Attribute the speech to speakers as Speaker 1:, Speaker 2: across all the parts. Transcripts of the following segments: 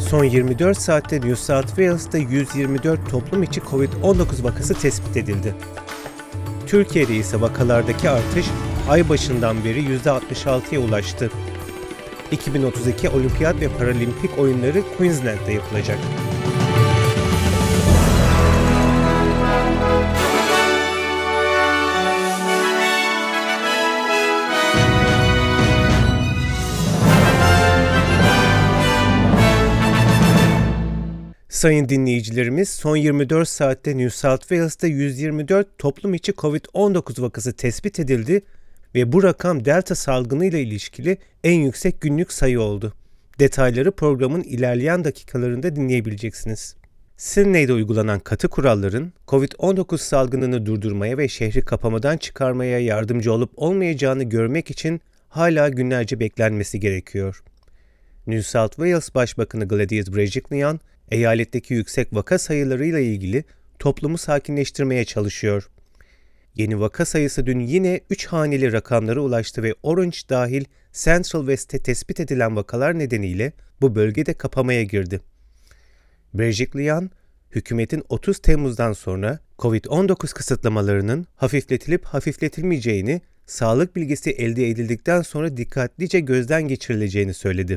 Speaker 1: Son 24 saatte New South Wales'ta 124 toplum içi COVID-19 vakası tespit edildi. Türkiye'de ise vakalardaki artış ay başından beri %66'ya ulaştı. 2032 Olimpiyat ve Paralimpik oyunları Queensland'da yapılacak. Sayın dinleyicilerimiz, son 24 saatte New South Wales'ta 124 toplum içi COVID-19 vakası tespit edildi ve bu rakam Delta salgınıyla ilişkili en yüksek günlük sayı oldu. Detayları programın ilerleyen dakikalarında dinleyebileceksiniz. Sydney'de uygulanan katı kuralların COVID-19 salgınını durdurmaya ve şehri kapamadan çıkarmaya yardımcı olup olmayacağını görmek için hala günlerce beklenmesi gerekiyor. New South Wales Başbakanı Gladys Berejiklian, eyaletteki yüksek vaka sayılarıyla ilgili toplumu sakinleştirmeye çalışıyor. Yeni vaka sayısı dün yine 3 haneli rakamlara ulaştı ve Orange dahil Central West'te tespit edilen vakalar nedeniyle bu bölgede kapamaya girdi. Berejiklian, hükümetin 30 Temmuz'dan sonra COVID-19 kısıtlamalarının hafifletilip hafifletilmeyeceğini, sağlık bilgisi elde edildikten sonra dikkatlice gözden geçirileceğini söyledi.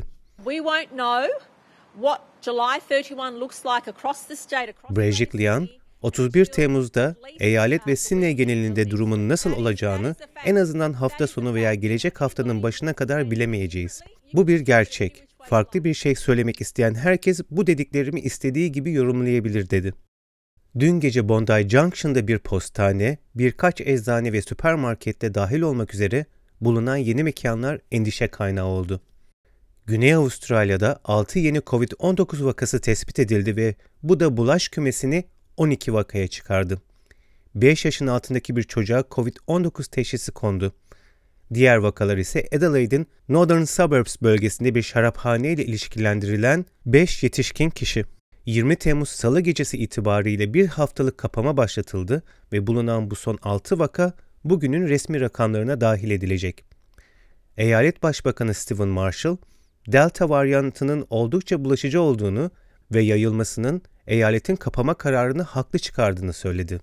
Speaker 1: Berejiklian, 31 Temmuz'da eyalet ve Sydney genelinde durumun nasıl olacağını en azından hafta sonu veya gelecek haftanın başına kadar bilemeyeceğiz. Bu bir gerçek. Farklı bir şey söylemek isteyen herkes bu dediklerimi istediği gibi yorumlayabilir dedi. Dün gece Bondi Junction'da bir postane, birkaç eczane ve süpermarkette dahil olmak üzere bulunan yeni mekanlar endişe kaynağı oldu. Güney Avustralya'da 6 yeni COVID-19 vakası tespit edildi ve bu da bulaş kümesini 12 vakaya çıkardı. 5 yaşın altındaki bir çocuğa COVID-19 teşhisi kondu. Diğer vakalar ise Adelaide'in Northern Suburbs bölgesinde bir şaraphane ile ilişkilendirilen 5 yetişkin kişi. 20 Temmuz Salı gecesi itibariyle bir haftalık kapama başlatıldı ve bulunan bu son 6 vaka bugünün resmi rakamlarına dahil edilecek. Eyalet Başbakanı Stephen Marshall, Delta varyantının oldukça bulaşıcı olduğunu ve yayılmasının eyaletin kapama kararını haklı çıkardığını söyledi.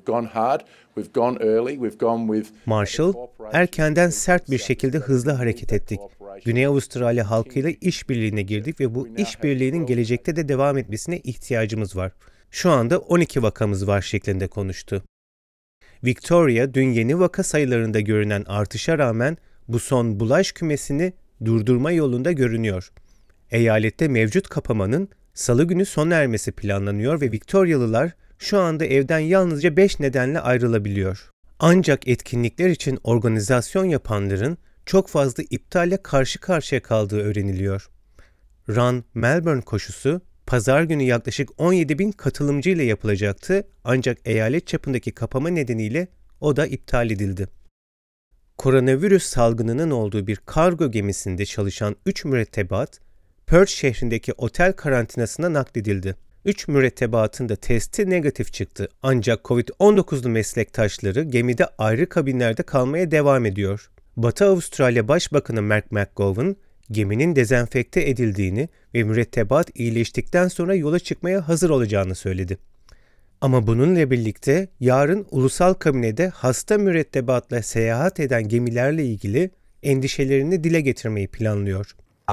Speaker 1: Marshall, erkenden sert bir şekilde hızlı hareket ettik. Güney Avustralya halkıyla işbirliğine girdik ve bu işbirliğinin gelecekte de devam etmesine ihtiyacımız var. Şu anda 12 vakamız var şeklinde konuştu. Victoria, dün yeni vaka sayılarında görünen artışa rağmen bu son bulaş kümesini durdurma yolunda görünüyor. Eyalette mevcut kapamanın Salı günü sona ermesi planlanıyor ve Victorialılar şu anda evden yalnızca 5 nedenle ayrılabiliyor. Ancak etkinlikler için organizasyon yapanların çok fazla iptalle karşı karşıya kaldığı öğreniliyor. Run Melbourne koşusu pazar günü yaklaşık 17.000 katılımcı ile yapılacaktı ancak eyalet çapındaki kapama nedeniyle o da iptal edildi. Koronavirüs salgınının olduğu bir kargo gemisinde çalışan 3 mürettebat, Perth şehrindeki otel karantinasına nakledildi. 3 mürettebatın da testi negatif çıktı ancak COVID-19'lu meslektaşları gemide ayrı kabinlerde kalmaya devam ediyor. Batı Avustralya Başbakanı Mark McGowan, geminin dezenfekte edildiğini ve mürettebat iyileştikten sonra yola çıkmaya hazır olacağını söyledi. Ama bununla birlikte yarın ulusal kabinede hasta mürettebatla seyahat eden gemilerle ilgili endişelerini dile getirmeyi planlıyor.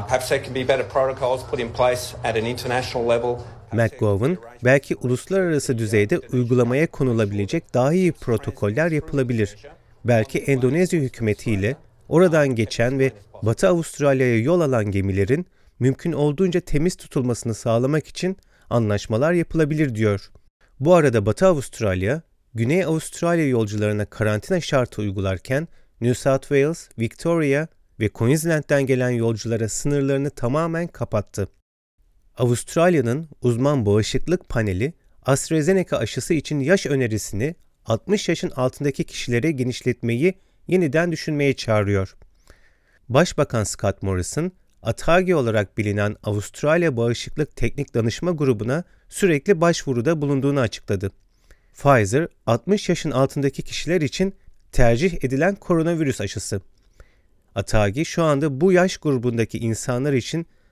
Speaker 1: McGowan, belki uluslararası düzeyde uygulamaya konulabilecek daha iyi protokoller yapılabilir. Belki Endonezya hükümetiyle oradan geçen ve Batı Avustralya'ya yol alan gemilerin mümkün olduğunca temiz tutulmasını sağlamak için anlaşmalar yapılabilir diyor. Bu arada Batı Avustralya, Güney Avustralya yolcularına karantina şartı uygularken New South Wales, Victoria ve Queensland'den gelen yolculara sınırlarını tamamen kapattı. Avustralya'nın uzman bağışıklık paneli, AstraZeneca aşısı için yaş önerisini 60 yaşın altındaki kişilere genişletmeyi yeniden düşünmeye çağırıyor. Başbakan Scott Morrison, ATAGI olarak bilinen Avustralya Bağışıklık Teknik Danışma Grubu'na sürekli başvuruda bulunduğunu açıkladı. Pfizer, 60 yaşın altındaki kişiler için tercih edilen koronavirüs aşısı. ATAGI şu anda bu yaş grubundaki insanlar için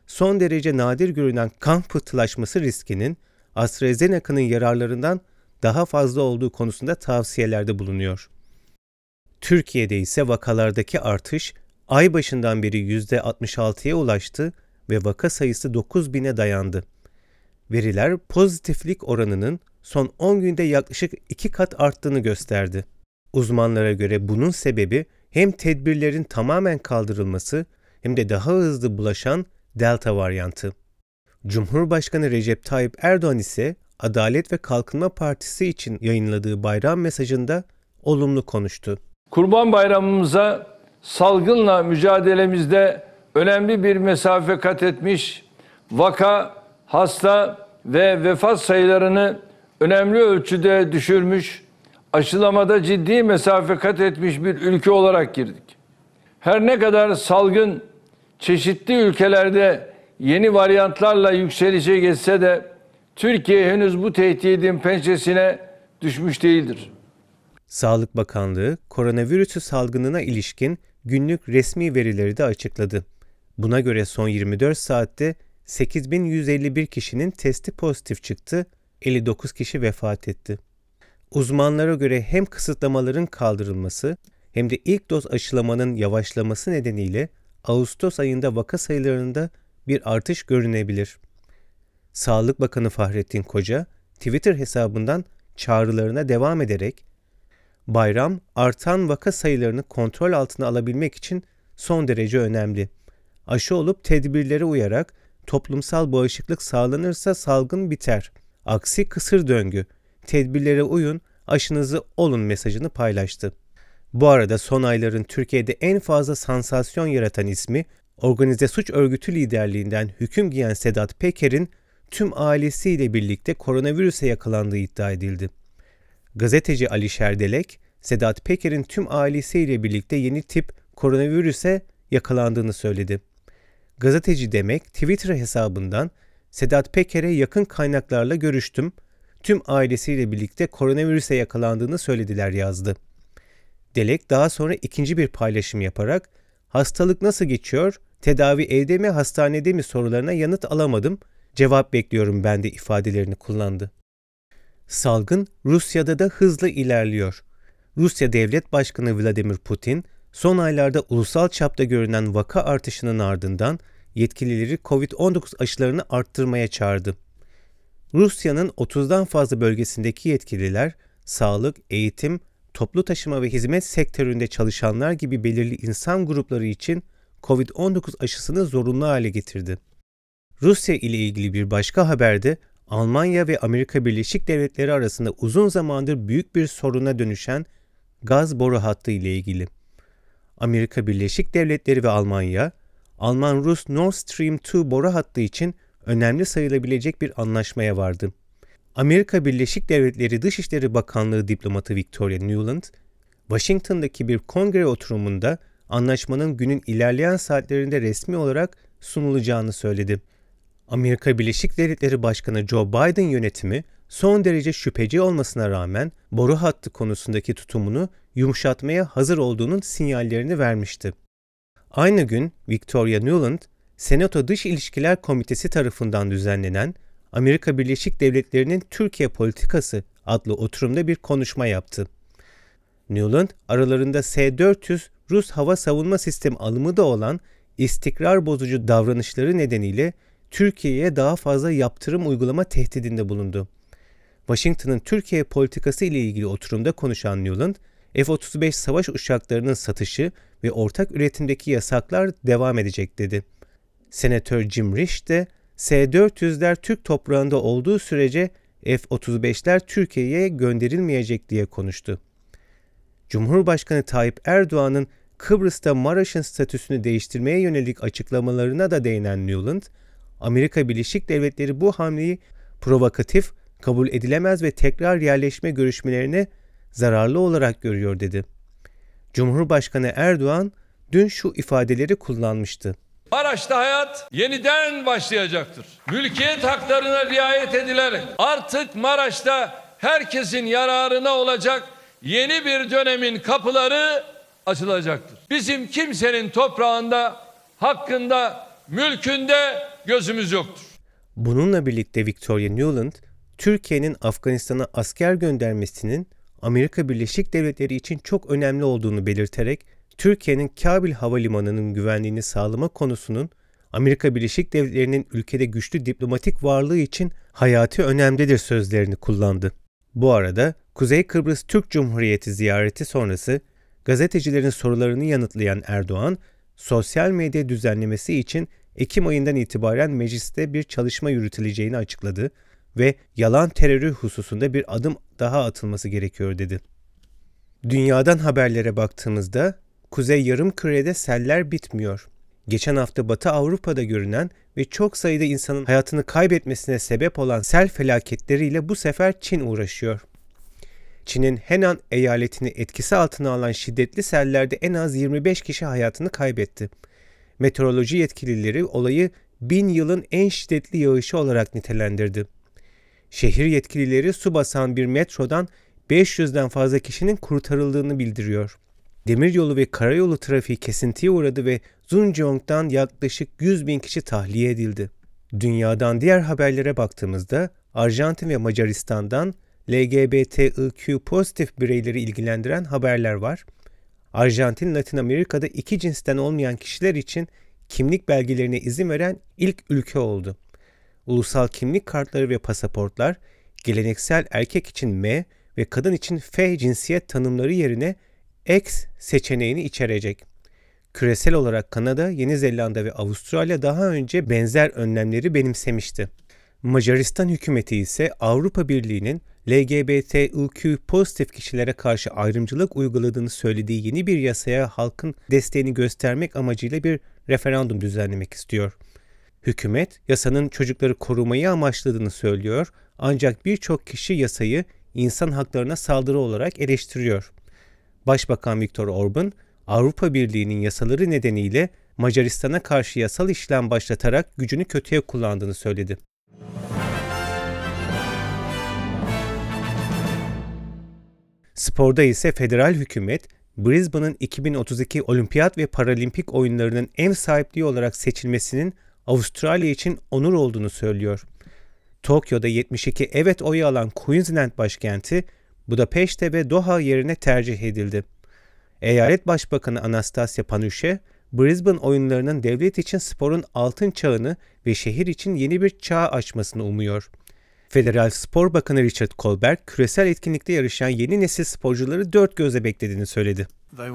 Speaker 1: son derece nadir görünen kan pıhtılaşması riskinin AstraZeneca'nın yararlarından daha fazla olduğu konusunda tavsiyelerde bulunuyor. Türkiye'de ise vakalardaki artış ay başından beri %66'ya ulaştı ve vaka sayısı 9.000'e dayandı. Veriler pozitiflik oranının son 10 günde yaklaşık 2 kat arttığını gösterdi. Uzmanlara göre bunun sebebi hem tedbirlerin tamamen kaldırılması hem de daha hızlı bulaşan Delta varyantı. Cumhurbaşkanı Recep Tayyip Erdoğan ise Adalet ve Kalkınma Partisi için yayınladığı bayram mesajında olumlu konuştu.
Speaker 2: Kurban Bayramımıza salgınla mücadelemizde önemli bir mesafe kat etmiş, vaka, hasta ve vefat sayılarını önemli ölçüde düşürmüş, aşılamada ciddi mesafe kat etmiş bir ülke olarak girdik. Her ne kadar salgın çeşitli ülkelerde yeni varyantlarla yükselişe geçse de Türkiye henüz bu tehdidin pençesine düşmüş değildir.
Speaker 1: Sağlık Bakanlığı, koronavirüsü salgınına ilişkin günlük resmi verileri de açıkladı. Buna göre son 24 saatte 8.151 kişinin testi pozitif çıktı, 59 kişi vefat etti. Uzmanlara göre hem kısıtlamaların kaldırılması hem de ilk doz aşılamanın yavaşlaması nedeniyle Ağustos ayında vaka sayılarında bir artış görünebilir. Sağlık Bakanı Fahrettin Koca, Twitter hesabından çağrılarına devam ederek, bayram artan vaka sayılarını kontrol altına alabilmek için son derece önemli. Aşı olup tedbirlere uyarak toplumsal bağışıklık sağlanırsa salgın biter. Aksi kısır döngü. Tedbirlere uyun, aşınızı olun mesajını paylaştı. Bu arada son ayların Türkiye'de en fazla sansasyon yaratan ismi, organize suç örgütü liderliğinden hüküm giyen Sedat Peker'in tüm ailesiyle birlikte koronavirüse yakalandığı iddia edildi. Gazeteci Ali Şerdelek, Sedat Peker'in tüm ailesiyle birlikte yeni tip koronavirüse yakalandığını söyledi. Gazeteci Demek Twitter hesabından Sedat Peker'e yakın kaynaklarla görüştüm, tüm ailesiyle birlikte koronavirüse yakalandığını söylediler yazdı. Delek daha sonra ikinci bir paylaşım yaparak hastalık nasıl geçiyor, tedavi evde mi hastanede mi sorularına yanıt alamadım, cevap bekliyorum ben de ifadelerini kullandı. Salgın Rusya'da da hızla ilerliyor. Rusya Devlet Başkanı Vladimir Putin, son aylarda ulusal çapta görünen vaka artışının ardından yetkilileri COVID-19 aşılarını arttırmaya çağırdı. Rusya'nın 30'dan fazla bölgesindeki yetkililer, sağlık, eğitim, toplu taşıma ve hizmet sektöründe çalışanlar gibi belirli insan grupları için COVID-19 aşısını zorunlu hale getirdi. Rusya ile ilgili bir başka haberde Almanya ve Amerika Birleşik Devletleri arasında uzun zamandır büyük bir soruna dönüşen gaz boru hattı ile ilgili. Amerika Birleşik Devletleri ve Almanya, Alman-Rus Nord Stream 2 boru hattı için önemli sayılabilecek bir anlaşmaya vardı. Amerika Birleşik Devletleri Dışişleri Bakanlığı diplomatı Victoria Nuland, Washington'daki bir kongre oturumunda anlaşmanın günün ilerleyen saatlerinde resmi olarak sunulacağını söyledi. Amerika Birleşik Devletleri Başkanı Joe Biden yönetimi son derece şüpheci olmasına rağmen boru hattı konusundaki tutumunu yumuşatmaya hazır olduğunun sinyallerini vermişti. Aynı gün Victoria Nuland, Senato Dış İlişkiler Komitesi tarafından düzenlenen Amerika Birleşik Devletleri'nin Türkiye Politikası adlı oturumda bir konuşma yaptı. Nuland, aralarında S-400 Rus hava savunma sistemi alımı da olan istikrar bozucu davranışları nedeniyle Türkiye'ye daha fazla yaptırım uygulama tehdidinde bulundu. Washington'ın Türkiye politikası ile ilgili oturumda konuşan Nuland, F-35 savaş uçaklarının satışı ve ortak üretimdeki yasaklar devam edecek dedi. Senatör Jim Risch de S-400'ler Türk toprağında olduğu sürece F-35'ler Türkiye'ye gönderilmeyecek diye konuştu. Cumhurbaşkanı Tayyip Erdoğan'ın Kıbrıs'ta Maraş'ın statüsünü değiştirmeye yönelik açıklamalarına da değinen Nuland, Amerika Birleşik Devletleri bu hamleyi provokatif, kabul edilemez ve tekrar yerleşme görüşmelerine zararlı olarak görüyor dedi. Cumhurbaşkanı Erdoğan dün şu ifadeleri kullanmıştı.
Speaker 2: Maraş'ta hayat yeniden başlayacaktır. Mülkiyet haklarına riayet edilerek artık Maraş'ta herkesin yararına olacak yeni bir dönemin kapıları açılacaktır. Bizim kimsenin toprağında, hakkında mülkünde gözümüz yoktur.
Speaker 1: Bununla birlikte Victoria Nuland, Türkiye'nin Afganistan'a asker göndermesinin Amerika Birleşik Devletleri için çok önemli olduğunu belirterek, Türkiye'nin Kabil Havalimanı'nın güvenliğini sağlama konusunun Amerika Birleşik Devletleri'nin ülkede güçlü diplomatik varlığı için hayati önemlidir sözlerini kullandı. Bu arada Kuzey Kıbrıs Türk Cumhuriyeti ziyareti sonrası gazetecilerin sorularını yanıtlayan Erdoğan, sosyal medya düzenlemesi için Ekim ayından itibaren mecliste bir çalışma yürütüleceğini açıkladı ve yalan terörü hususunda bir adım daha atılması gerekiyor dedi. Dünyadan haberlere baktığımızda Kuzey Yarımküre'de seller bitmiyor. Geçen hafta Batı Avrupa'da görünen ve çok sayıda insanın hayatını kaybetmesine sebep olan sel felaketleriyle bu sefer Çin uğraşıyor. Çin'in Henan eyaletini etkisi altına alan şiddetli sellerde en az 25 kişi hayatını kaybetti. Meteoroloji yetkilileri olayı 1000 yılın en şiddetli yağışı olarak nitelendirdi. Şehir yetkilileri su basan bir metrodan 500'den fazla kişinin kurtarıldığını bildiriyor. Demiryolu ve karayolu trafiği kesintiye uğradı ve Zhangjiako'dan yaklaşık 100.000 kişi tahliye edildi. Dünyadan diğer haberlere baktığımızda Arjantin ve Macaristan'dan LGBTIQ pozitif bireyleri ilgilendiren haberler var. Arjantin, Latin Amerika'da iki cinsten olmayan kişiler için kimlik belgelerine izin veren ilk ülke oldu. Ulusal kimlik kartları ve pasaportlar, geleneksel erkek için M ve kadın için F cinsiyet tanımları yerine X seçeneğini içerecek. Küresel olarak Kanada, Yeni Zelanda ve Avustralya daha önce benzer önlemleri benimsemişti. Macaristan hükümeti ise Avrupa Birliği'nin LGBTIQ pozitif kişilere karşı ayrımcılık uyguladığını söylediği yeni bir yasaya halkın desteğini göstermek amacıyla bir referandum düzenlemek istiyor. Hükümet, yasanın çocukları korumayı amaçladığını söylüyor, ancak birçok kişi yasayı insan haklarına saldırı olarak eleştiriyor. Başbakan Viktor Orban, Avrupa Birliği'nin yasaları nedeniyle Macaristan'a karşı yasal işlem başlatarak gücünü kötüye kullandığını söyledi. Sporda ise federal hükümet, Brisbane'ın 2032 Olimpiyat ve Paralimpik oyunlarının ev sahipliği olarak seçilmesinin Avustralya için onur olduğunu söylüyor. Tokyo'da 72 evet oyu alan Queensland başkenti, Budapeşte ve Doha yerine tercih edildi. Eyalet Başbakanı Anastasia Palaszczuk, Brisbane oyunlarının devlet için sporun altın çağını ve şehir için yeni bir çağ açmasını umuyor. Federal Spor Bakanı Richard Colberg, küresel etkinlikte yarışan yeni nesil sporcuları dört gözle beklediğini söyledi.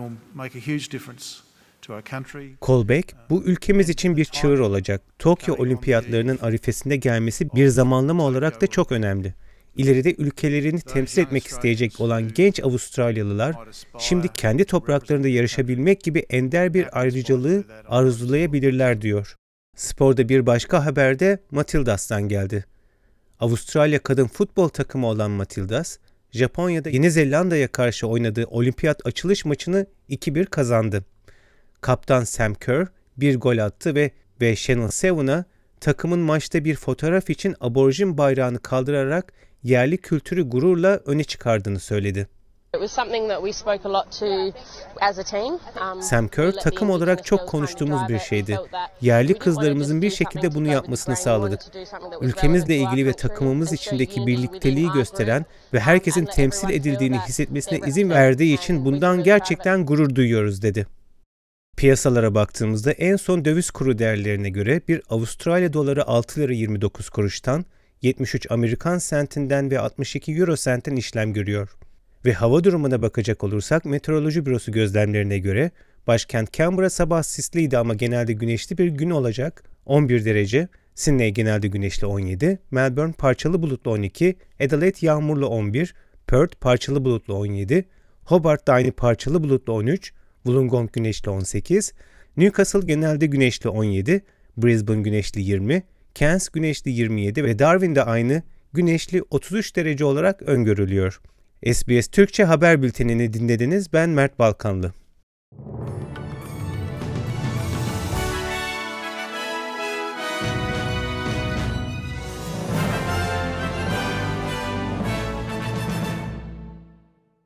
Speaker 1: Colberg, bu ülkemiz için bir çığır olacak. Tokyo Olimpiyatlarının arifesinde gelmesi bir zamanlama olarak da çok önemli. İleride ülkelerini temsil etmek isteyecek olan genç Avustralyalılar, şimdi kendi topraklarında yarışabilmek gibi ender bir ayrıcalığı arzulayabilirler diyor. Sporda bir başka haber de Matildas'tan geldi. Avustralya kadın futbol takımı olan Matildas, Japonya'da Yeni Zelanda'ya karşı oynadığı olimpiyat açılış maçını 2-1 kazandı. Kaptan Sam Kerr bir gol attı ve Channel 7'a takımın maçta bir fotoğraf için aborjin bayrağını kaldırarak yerli kültürü gururla öne çıkardığını söyledi. Sam Kerr, takım olarak çok konuştuğumuz bir şeydi. Yerli kızlarımızın bir şekilde bunu yapmasını sağladık. Ülkemizle ilgili ve takımımız içindeki birlikteliği gösteren ve herkesin temsil edildiğini hissetmesine izin verdiği için bundan gerçekten gurur duyuyoruz dedi. Piyasalara baktığımızda en son döviz kuru değerlerine göre bir Avustralya doları 6 lira 29 kuruştan, 73 Amerikan sentinden ve 62 Euro sentten işlem görüyor. Ve hava durumuna bakacak olursak Meteoroloji Bürosu gözlemlerine göre başkent Canberra sabah sisliydi ama genelde güneşli bir gün olacak 11 derece, Sydney genelde güneşli 17, Melbourne parçalı bulutlu 12, Adelaide yağmurlu 11, Perth parçalı bulutlu 17, Hobart da aynı parçalı bulutlu 13, Wollongong güneşli 18, Newcastle genelde güneşli 17, Brisbane güneşli 20, Cairns güneşli 27 ve Darwin'de aynı güneşli 33 derece olarak öngörülüyor. SBS Türkçe haber bültenini dinlediniz. Ben Mert Balkanlı.